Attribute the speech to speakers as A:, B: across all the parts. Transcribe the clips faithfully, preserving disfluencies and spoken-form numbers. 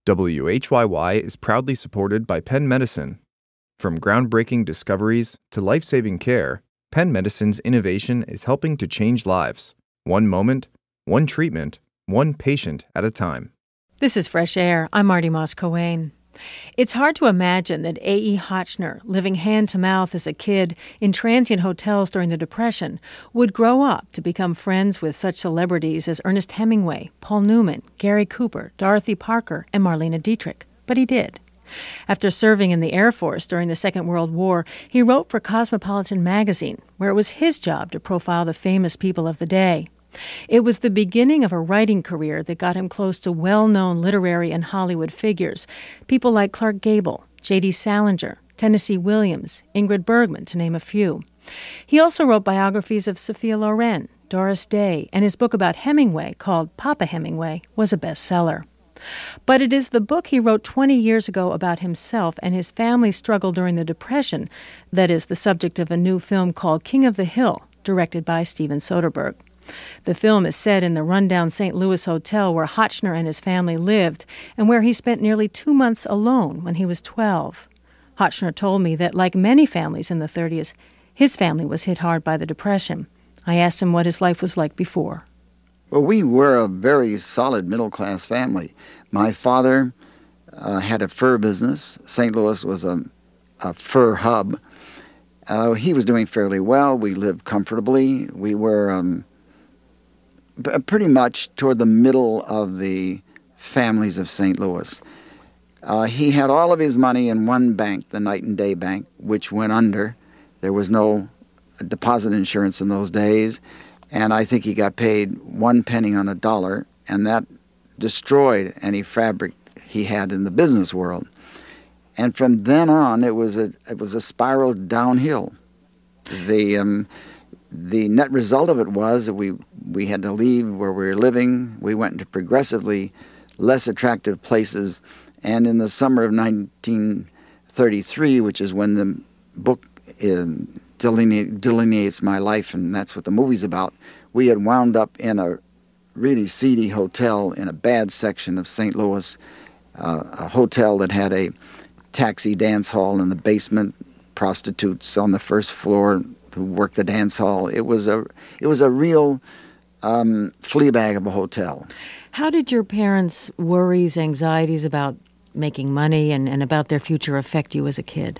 A: W H Y Y is proudly supported by Penn Medicine. From groundbreaking discoveries to life-saving care, Penn Medicine's innovation is helping to change lives, one moment, one treatment, one patient at a time.
B: This is Fresh Air. I'm Marty Moss-Coane. It's hard to imagine that A E. Hotchner, living hand-to-mouth as a kid in transient hotels during the Depression, would grow up to become friends with such celebrities as Ernest Hemingway, Paul Newman, Gary Cooper, Dorothy Parker, and Marlene Dietrich. But he did. After serving in the Air Force during the Second World War, he wrote for Cosmopolitan magazine, where it was his job to profile the famous people of the day. It was the beginning of a writing career that got him close to well-known literary and Hollywood figures, people like Clark Gable, J D. Salinger, Tennessee Williams, Ingrid Bergman, to name a few. He also wrote biographies of Sophia Loren, Doris Day, and his book about Hemingway, called Papa Hemingway, was a bestseller. But it is the book he wrote twenty years ago about himself and his family's struggle during the Depression that is the subject of a new film called King of the Hill, directed by Steven Soderbergh. The film is set in the rundown Saint Louis hotel where Hotchner and his family lived and where he spent nearly two months alone when he was twelve. Hotchner told me that, like many families in the thirties, his family was hit hard by the Depression. I asked him what his life was like before.
C: Well, we were a very solid middle-class family. My father uh, had a fur business. Saint Louis was a, a fur hub. Uh, he was doing fairly well. We lived comfortably. We were um, p- pretty much toward the middle of the families of Saint Louis. Uh, he had all of his money in one bank, the Night and Day Bank, which went under. There was no deposit insurance in those days. And I think he got paid one penny on a dollar, and that destroyed any fabric he had in the business world. And from then on, it was a it was a spiral downhill. The um, the net result of it was that we we had to leave where we were living. We went into progressively less attractive places. And in the summer of nineteen thirty-three, which is when the book is, Deline- delineates my life, and that's what the movie's about. We had wound up in a really seedy hotel in a bad section of Saint Louis, uh, a hotel that had a taxi dance hall in the basement, prostitutes on the first floor who worked the dance hall. It was a it was a real um, flea bag of a hotel.
B: How did your parents' worries, anxieties about making money and, and about their future affect you as a kid?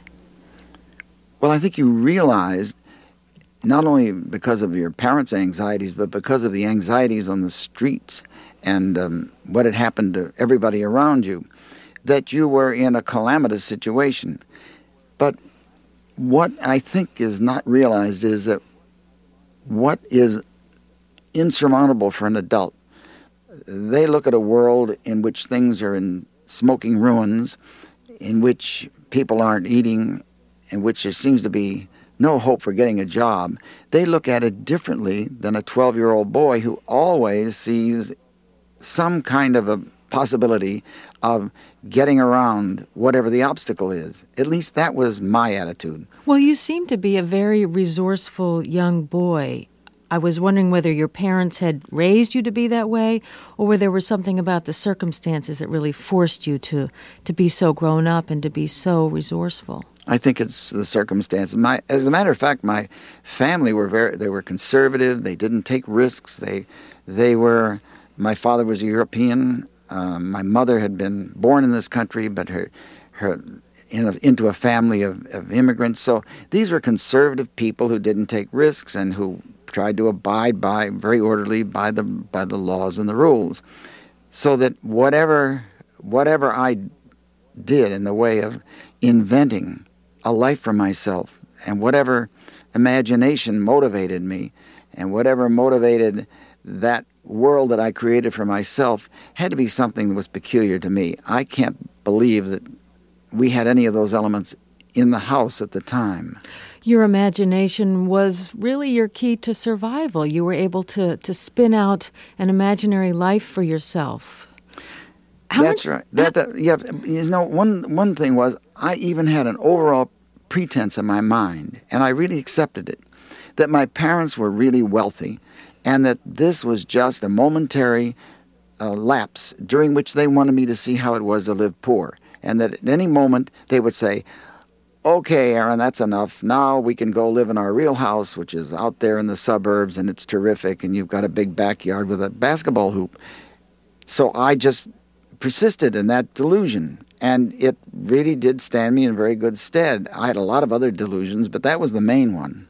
C: Well, I think you realized, not only because of your parents' anxieties, but because of the anxieties on the streets and um, what had happened to everybody around you, that you were in a calamitous situation. But what I think is not realized is that what is insurmountable for an adult, they look at a world in which things are in smoking ruins, in which people aren't eating, in which there seems to be no hope for getting a job. They look at it differently than a twelve-year-old boy who always sees some kind of a possibility of getting around whatever the obstacle is. At least that was my attitude.
B: Well, you seem to be a very resourceful young boy. I was wondering whether your parents had raised you to be that way, or whether there was something about the circumstances that really forced you to, to be so grown up and to be so resourceful.
C: I think it's the circumstances. My, as a matter of fact, my family were very, they were conservative. They didn't take risks. They, they were, my father was a European. Um, my mother had been born in this country, but her, her, in a, into a family of, of immigrants. So these were conservative people who didn't take risks and who tried to abide by, very orderly, by the, by the laws and the rules. So that whatever, whatever I did in the way of inventing a life for myself, and whatever imagination motivated me, and whatever motivated that world that I created for myself, had to be something that was peculiar to me. I can't believe that we had any of those elements in the house at the time.
B: Your imagination was really your key to survival. You were able to, to spin out an imaginary life for yourself. How
C: That's much, right. That, that yeah. You know, one one thing was I even had an overall pretense in my mind, and I really accepted it, that my parents were really wealthy, and that this was just a momentary uh, lapse during which they wanted me to see how it was to live poor. And that at any moment they would say, okay, Aaron, that's enough. Now we can go live in our real house, which is out there in the suburbs, and it's terrific, and you've got a big backyard with a basketball hoop. So I just persisted in that delusion, and it really did stand me in very good stead. I had a lot of other delusions, but that was the main one.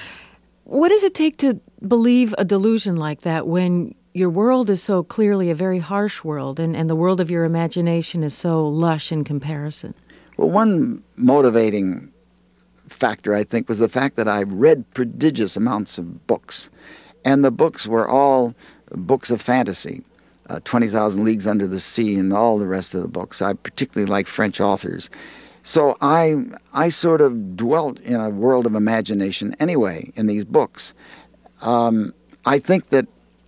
B: What does it take to believe a delusion like that when your world is so clearly a very harsh world, and, and the world of your imagination is so lush in comparison?
C: Well, one motivating factor, I think, was the fact that I read prodigious amounts of books. And the books were all books of fantasy, uh, twenty thousand Leagues Under the Sea and all the rest of the books. I particularly like French authors. So I, I sort of dwelt in a world of imagination anyway in these books. Um, I think that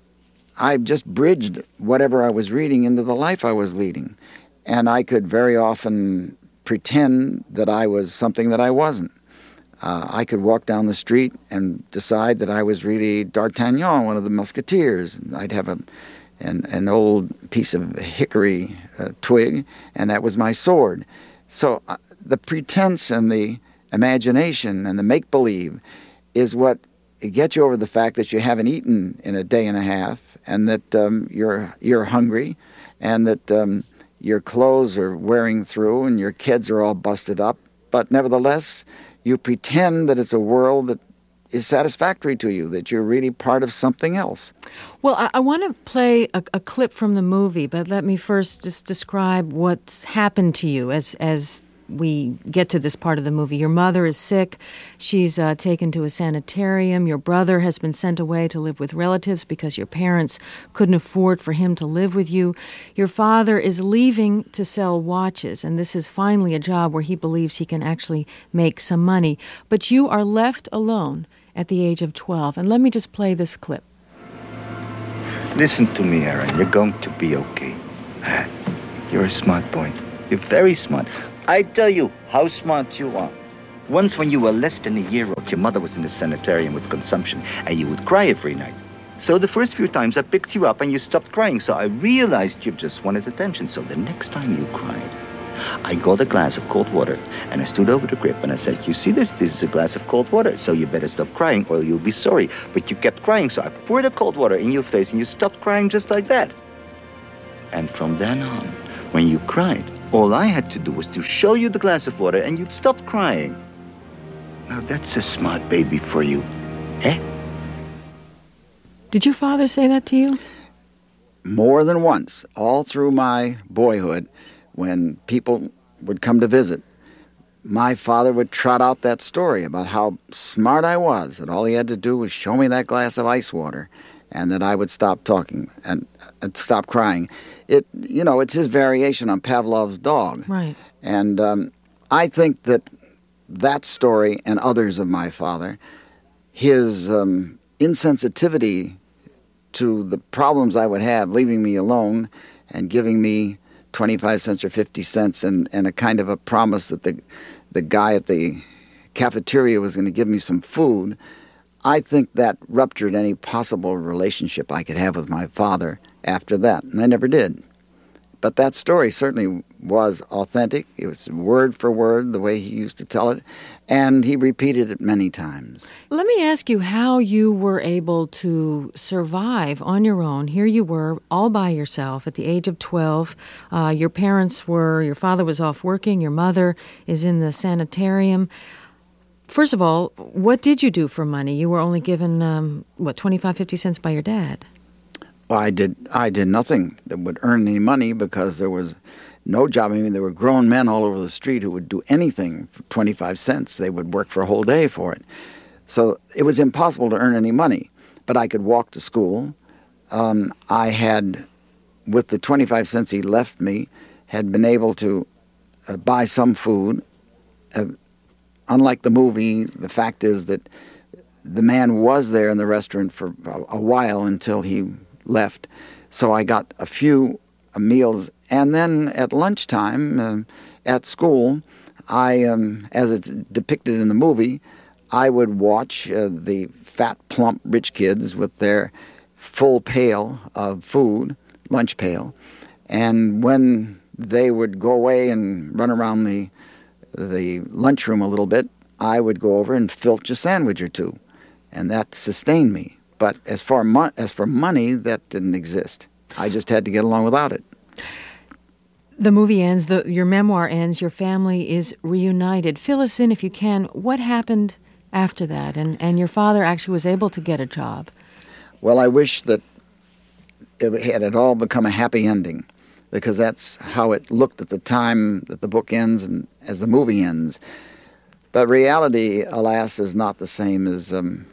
C: I just bridged whatever I was reading into the life I was leading. And I could very often pretend that I was something that I wasn't. Uh, I could walk down the street and decide that I was really D'Artagnan, one of the Musketeers. I'd have a, an, an old piece of hickory uh, twig, and that was my sword. So uh, the pretense and the imagination and the make-believe is what gets you over the fact that you haven't eaten in a day and a half, and that um, you're you're hungry, and that um, your clothes are wearing through and your kids are all busted up. But nevertheless, you pretend that it's a world that is satisfactory to you, that you're really part of something else.
B: Well, I, I want to play a, a clip from the movie, but let me first just describe what's happened to you as as we get to this part of the movie. Your mother is sick. She's uh, taken to a sanitarium. Your brother has been sent away to live with relatives because your parents couldn't afford for him to live with you. Your father is leaving to sell watches, and this is finally a job where he believes he can actually make some money. But you are left alone at the age of twelve. And let me just play this clip.
D: Listen to me, Aaron. You're going to be okay. You're a smart boy. You're very smart. I tell you how smart you are. Once when you were less than a year old, your mother was in the sanitarium with consumption, and you would cry every night. So the first few times I picked you up and you stopped crying, so I realized you just wanted attention. So the next time you cried, I got a glass of cold water, and I stood over the crib and I said, you see this? This is a glass of cold water, so you better stop crying or you'll be sorry. But you kept crying, so I poured the cold water in your face and you stopped crying just like that. And from then on, when you cried, all I had to do was to show you the glass of water and you'd stop crying. Now that's a smart baby for you, eh?
B: Did your father say that to you?
C: More than once, all through my boyhood, when people would come to visit, my father would trot out that story about how smart I was, that all he had to do was show me that glass of ice water, and that I would stop talking and uh, stop crying. It, you know, it's his variation on Pavlov's dog.
B: Right.
C: And um, I think that that story and others of my father, his um, insensitivity to the problems I would have, leaving me alone and giving me twenty-five cents or fifty cents and, and a kind of a promise that the the guy at the cafeteria was going to give me some food, I think that ruptured any possible relationship I could have with my father after that, and I never did. But that story certainly was authentic. It was word for word the way he used to tell it, and he repeated it many times.
B: Let me ask you how you were able to survive on your own. Here you were, all by yourself at the age of twelve. Uh, your parents were, your father was off working, your mother is in the sanitarium. First of all, what did you do for money? You were only given, um, what, twenty-five, fifty cents by your dad?
C: Well, I did I did nothing that would earn any money because there was no job. I mean, there were grown men all over the street who would do anything for twenty-five cents. They would work for a whole day for it. So it was impossible to earn any money. But I could walk to school. Um, I had, with the twenty-five cents he left me, had been able to uh, buy some food. Uh, unlike the movie, the fact is that the man was there in the restaurant for a, a while until he left. So I got a few uh, meals. And then at lunchtime uh, at school, I, um, as it's depicted in the movie, I would watch uh, the fat, plump, rich kids with their full pail of food lunch pail. And when they would go away and run around the the lunchroom a little bit, I would go over and filch a sandwich or two, and that sustained me. But as far mo- as for money, that didn't exist. I just had to get along without it.
B: The movie ends, the, your memoir ends, your family is reunited. Fill us in, if you can, what happened after that? And, and your father actually was able to get a job.
C: Well, I wish that it had it all become a happy ending, because that's how it looked at the time that the book ends and as the movie ends. But reality, alas, is not the same as um,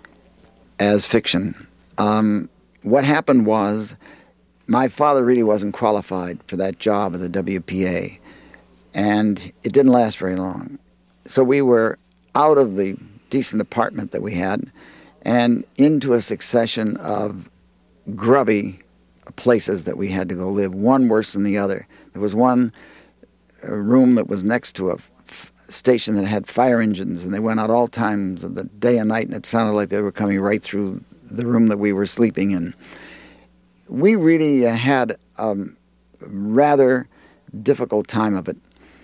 C: as fiction. Um, what happened was, my father really wasn't qualified for that job at the W P A, and it didn't last very long. So we were out of the decent apartment that we had and into a succession of grubby places that we had to go live, one worse than the other. There was one room that was next to a f- station that had fire engines, and they went out all times of the day and night, and it sounded like they were coming right through the room that we were sleeping in. We really uh, had a rather difficult time of it,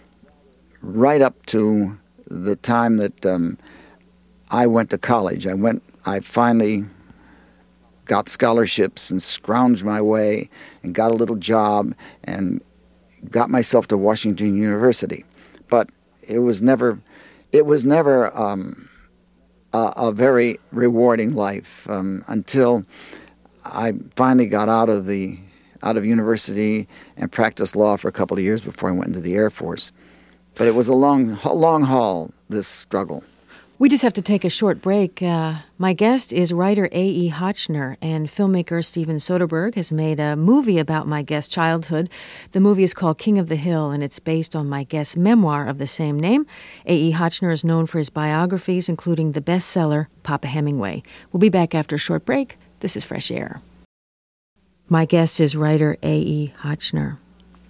C: right up to the time that um, I went to college. I went. I finally got scholarships and scrounged my way and got a little job and got myself to Washington University. But it was never, it was never um, a, a very rewarding life um, until I finally got out of the out of university and practiced law for a couple of years before I went into the Air Force. But it was a long, a long haul, this struggle.
B: We just have to take a short break. Uh, my guest is writer A E. Hotchner, and filmmaker Steven Soderbergh has made a movie about my guest's childhood. The movie is called King of the Hill, and it's based on my guest's memoir of the same name. A E. Hotchner is known for his biographies, including the bestseller Papa Hemingway. We'll be back after a short break. This is Fresh Air. My guest is writer A E. Hotchner.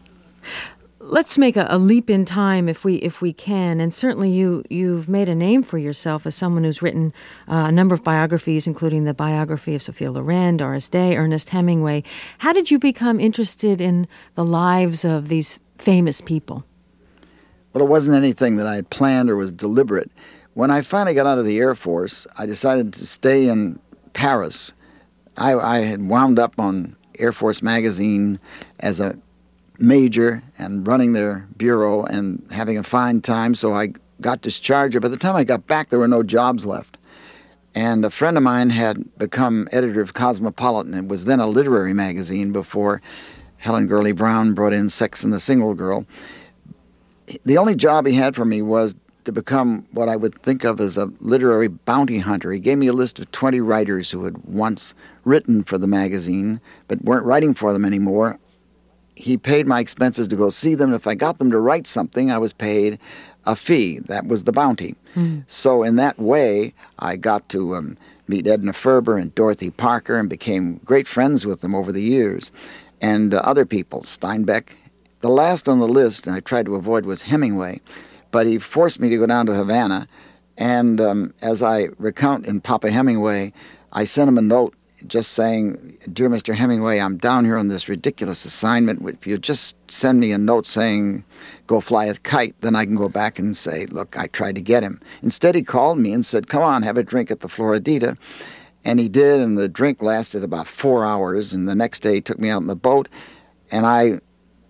B: Let's make a, a leap in time if we if we can, and certainly you, you've made a name for yourself as someone who's written uh, a number of biographies, including the biography of Sophia Loren, Doris Day, Ernest Hemingway. How did you become interested in the lives of these famous people?
C: Well, it wasn't anything that I had planned or was deliberate. When I finally got out of the Air Force, I decided to stay in Paris. I, I had wound up on Air Force magazine as a major and running their bureau and having a fine time, so I got discharged. By the time I got back, there were no jobs left. And a friend of mine had become editor of Cosmopolitan. It was then a literary magazine before Helen Gurley Brown brought in Sex and the Single Girl. The only job he had for me was to become what I would think of as a literary bounty hunter. He gave me a list of twenty writers who had once written for the magazine but weren't writing for them anymore. He paid my expenses to go see them. If I got them to write something, I was paid a fee. That was the bounty. Mm. So in that way, I got to um, meet Edna Ferber and Dorothy Parker and became great friends with them over the years. And uh, other people, Steinbeck. The last on the list, and I tried to avoid, was Hemingway. But he forced me to go down to Havana. And um, as I recount in Papa Hemingway, I sent him a note just saying, "Dear Mister Hemingway, I'm down here on this ridiculous assignment. If you just send me a note saying, go fly a kite, then I can go back and say, look, I tried to get him." Instead, he called me and said, "Come on, have a drink at the Floridita." And he did, and the drink lasted about four hours. And the next day, he took me out in the boat, and I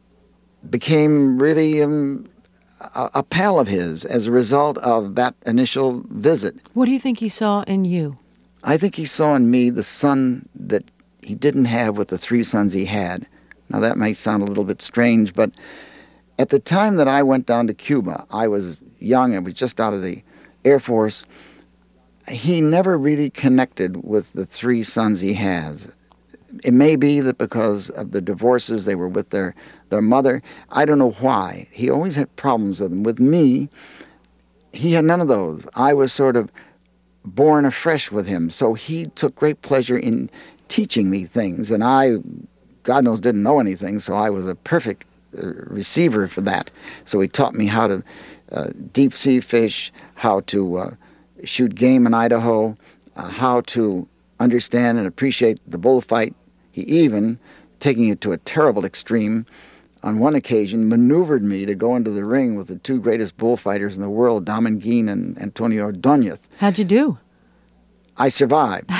C: became really um, a, a pal of his as a result of that initial visit.
B: What do you think he saw in you?
C: I think he saw in me the son that he didn't have with the three sons he had. Now, that might sound a little bit strange, but at the time that I went down to Cuba, I was young and was just out of the Air Force. He never really connected with the three sons he has. It may be that because of the divorces, they were with their, their mother. I don't know why. He always had problems with them. With me, he had none of those. I was sort of born afresh with him, so he took great pleasure in teaching me things, and I, God knows, didn't know anything, so I was a perfect uh, receiver for that. So he taught me how to uh, deep sea fish, how to uh, shoot game in Idaho, uh, how to understand and appreciate the bullfight. He even taking it to a terrible extreme, on one occasion maneuvered me to go into the ring with the two greatest bullfighters in the world, Damon Geen and Antonio Ordóñez.
B: How'd you do?
C: I survived.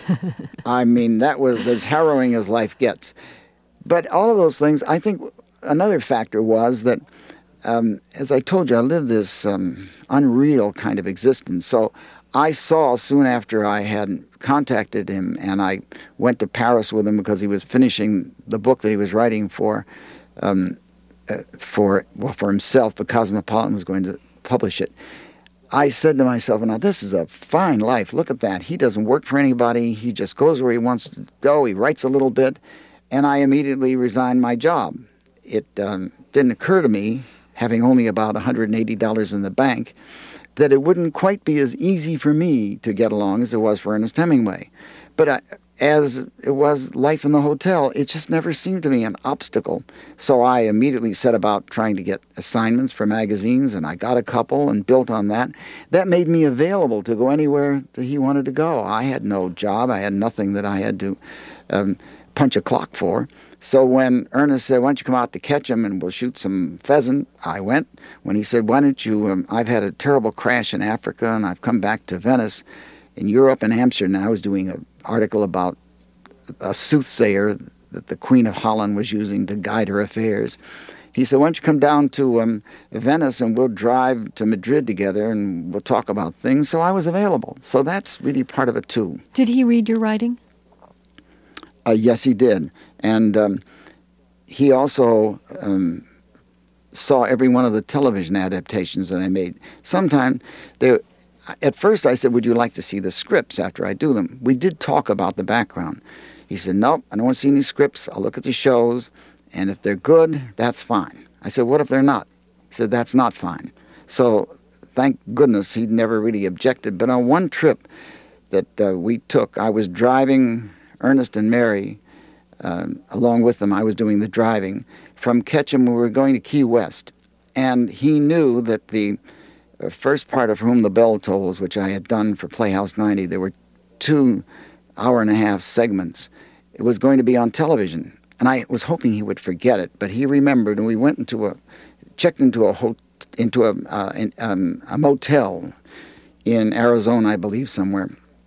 C: I mean, that was as harrowing as life gets. But all of those things, I think another factor was that, um, as I told you, I lived this um, unreal kind of existence. So I saw soon after I had contacted him, and I went to Paris with him because he was finishing the book that he was writing for, um, uh, for well, for himself, but Cosmopolitan was going to publish it. I said to myself, now this is a fine life. Look at that. He doesn't work for anybody. He just goes where he wants to go. He writes a little bit. And I immediately resigned my job. It um, didn't occur to me, having only about one hundred eighty dollars in the bank, that it wouldn't quite be as easy for me to get along as it was for Ernest Hemingway. But I, as it was life in the hotel, it just never seemed to me an obstacle. So I immediately set about trying to get assignments for magazines, and I got a couple and built on that. That made me available to go anywhere that he wanted to go. I had no job. I had nothing that I had to um, punch a clock for. So when Ernest said, why don't you come out to Ketchum and we'll shoot some pheasant, I went. When he said, why don't you, um, I've had a terrible crash in Africa and I've come back to Venice, in Europe and Amsterdam, and I was doing an article about a soothsayer that the Queen of Holland was using to guide her affairs. He said, why don't you come down to um, Venice and we'll drive to Madrid together and we'll talk about things. So I was available. So that's really part of it too.
B: Did he read your writing?
C: Uh, yes, he did. And um, he also um, saw every one of the television adaptations that I made. Sometime, they, at first I said, would you like to see the scripts after I do them? We did talk about the background. He said, nope, I don't want to see any scripts. I'll look at the shows, and if they're good, that's fine. I said, what if they're not? He said, that's not fine. So thank goodness he never really objected. But on one trip that uh, we took, I was driving Ernest and Mary. Uh, along with them, I was doing the driving. From Ketchum, we were going to Key West. And he knew that the uh, first part of Whom the Bell Tolls, which I had done for Playhouse ninety, there were two hour-and-a-half segments. It was going to be on television. And I was hoping he would forget it, but he remembered, and we went into a, checked into a, ho- into a, uh, in, um, a motel in Arizona, I believe, somewhere.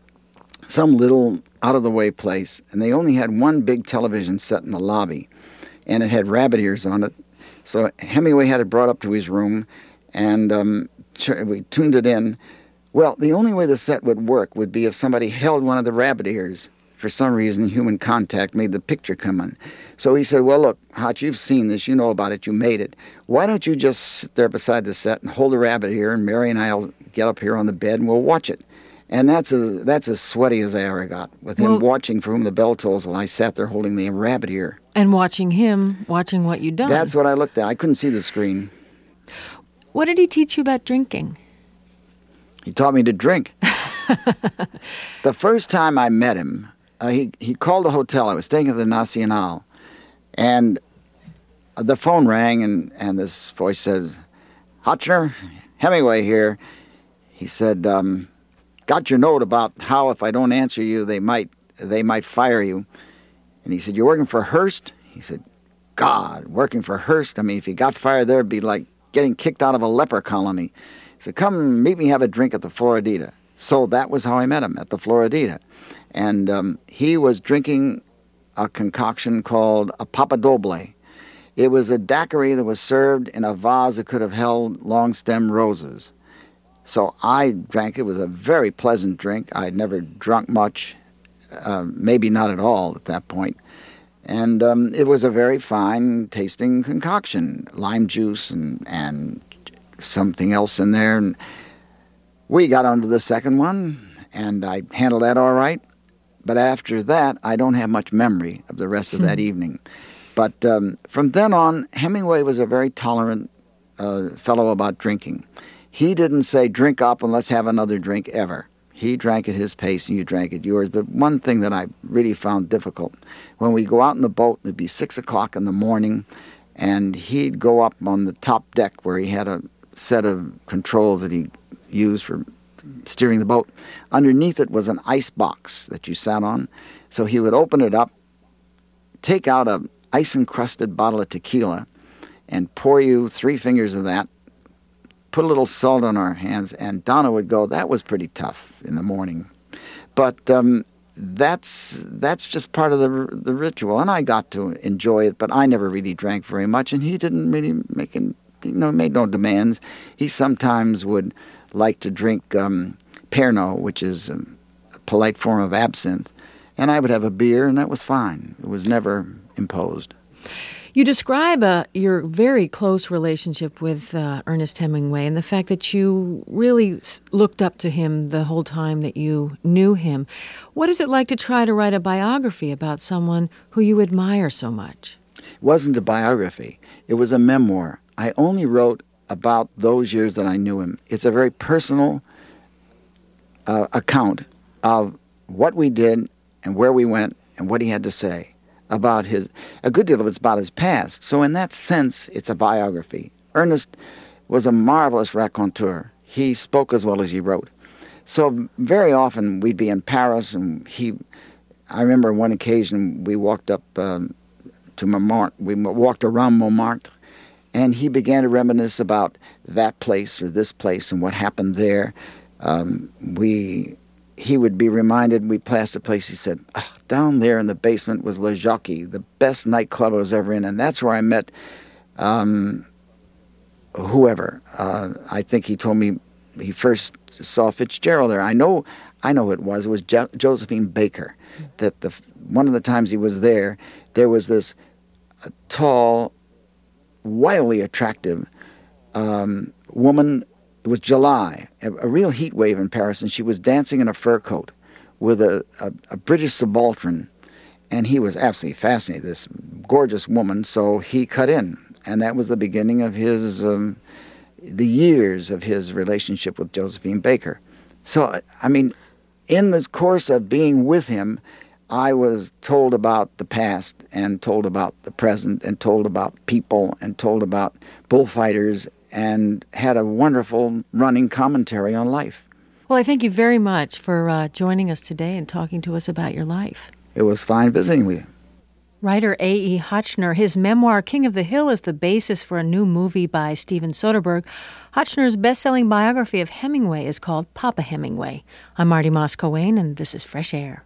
C: Some little out-of-the-way place, and they only had one big television set in the lobby, and it had rabbit ears on it. So Hemingway had it brought up to his room, and um, we tuned it in. Well, the only way the set would work would be if somebody held one of the rabbit ears. For some reason, human contact made the picture come on. So he said, well, look, Hotch, you've seen this. You know about it. You made it. Why don't you just sit there beside the set and hold a rabbit ear, and Mary and I will get up here on the bed, and we'll watch it. And that's a, that's as sweaty as I ever got, with him well, watching For Whom the Bell Tolls while I sat there holding the rabbit ear.
B: And watching him, watching what you'd done.
C: That's what I looked at. I couldn't see the screen.
B: What did he teach you about drinking?
C: He taught me to drink. The first time I met him, uh, he, he called a hotel. I was staying at the Nacional. And the phone rang, and, and this voice says, Hotchner, Hemingway here. He said, um... got your note about how if I don't answer you, they might they might fire you. And he said, you're working for Hearst? He said, God, working for Hearst? I mean, if he got fired there, it'd be like getting kicked out of a leper colony. He said, come meet me have a drink at the Floridita. So that was how I met him, at the Floridita. And um, he was drinking a concoction called a Papadoble. It was a daiquiri that was served in a vase that could have held long-stem roses. So I drank it. It was a very pleasant drink. I had never drunk much, uh, maybe not at all at that point. And um, it was a very fine-tasting concoction, lime juice and, and something else in there. And we got on to the second one, and I handled that all right. But after that, I don't have much memory of the rest of that evening. But um, from then on, Hemingway was a very tolerant uh, fellow about drinking. He didn't say, drink up and let's have another drink ever. He drank at his pace and you drank at yours. But one thing that I really found difficult, when we go out in the boat, it'd be six o'clock in the morning, and he'd go up on the top deck where he had a set of controls that he used for steering the boat. Underneath it was an ice box that you sat on. So he would open it up, take out a ice-encrusted bottle of tequila and pour you three fingers of that, put a little salt on our hands, and Donna would go, that was pretty tough in the morning. But um, that's that's just part of the the ritual, and I got to enjoy it, but I never really drank very much, and he didn't really make an, you know, made no demands. He sometimes would like to drink um, Pernod, which is a polite form of absinthe, and I would have a beer, and that was fine. It was never imposed.
B: You describe uh, your very close relationship with uh, Ernest Hemingway and the fact that you really looked up to him the whole time that you knew him. What is it like to try to write a biography about someone who you admire so much?
C: It wasn't a biography. It was a memoir. I only wrote about those years that I knew him. It's a very personal uh, account of what we did and where we went and what he had to say. About his, a good deal of it's about his past. So in that sense, it's a biography. Ernest was a marvelous raconteur. He spoke as well as he wrote. So very often we'd be in Paris, and he, I remember one occasion we walked up um, to Montmartre, we walked around Montmartre, and he began to reminisce about that place or this place and what happened there. Um, we... He would be reminded, we passed a place, he said, oh, down there in the basement was Le Jockey, the best nightclub I was ever in, and that's where I met um, whoever. Uh, I think he told me he first saw Fitzgerald there. I know I know who it was. It was jo- Josephine Baker. That the one of the times he was there, there was this uh, tall, wildly attractive um, woman. It was July, a, a real heat wave in Paris, and she was dancing in a fur coat with a, a, a British subaltern, and he was absolutely fascinated, this gorgeous woman, so he cut in, and that was the beginning of his, um, the years of his relationship with Josephine Baker. So, I mean, in the course of being with him, I was told about the past and told about the present and told about people and told about bullfighters and had a wonderful running commentary on life.
B: Well, I thank you very much for uh, joining us today and talking to us about your life.
C: It was fine visiting with you.
B: Writer A E. Hotchner, his memoir, King of the Hill, is the basis for a new movie by Steven Soderbergh. Hotchner's best-selling biography of Hemingway is called Papa Hemingway. I'm Marty Moss-Coane, and this is Fresh Air.